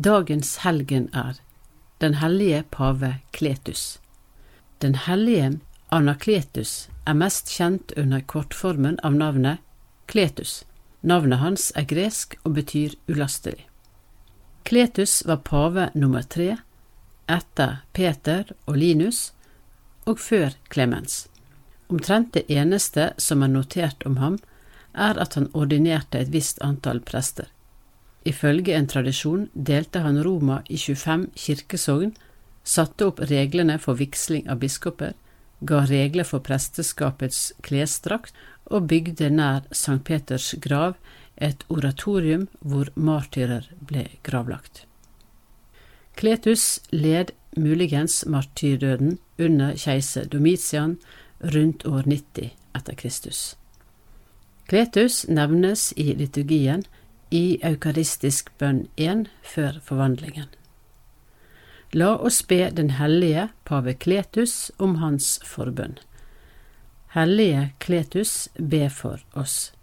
Dagens helgen den hellige pave Kletus. Den hellige Anakletus mest kjent under kortformen av navnet Kletus. Navnet hans gresk og betyr ulastelig. Kletus var pave nummer 3, etter Peter og Linus, og før Clemens. Omtrent det eneste som notert om ham, at han ordinerte et visst antall prester. Ifølge en tradisjon delte han Roma i 25 kirkesogn, satte opp reglene for vigsling av biskoper, ga regler for presteskapets klesdrakt og bygde nær Sankt Peters grav et oratorium hvor martyrer ble gravlagt. Kletus led muligens martyrdøden under keiser Domitian rundt år 90 etter Kristus. Kletus nevnes i liturgien i eukaristisk bønn 1 før forvandlingen. La oss be den hellige pave Kletus om hans forbønn. Hellige Kletus, be for oss.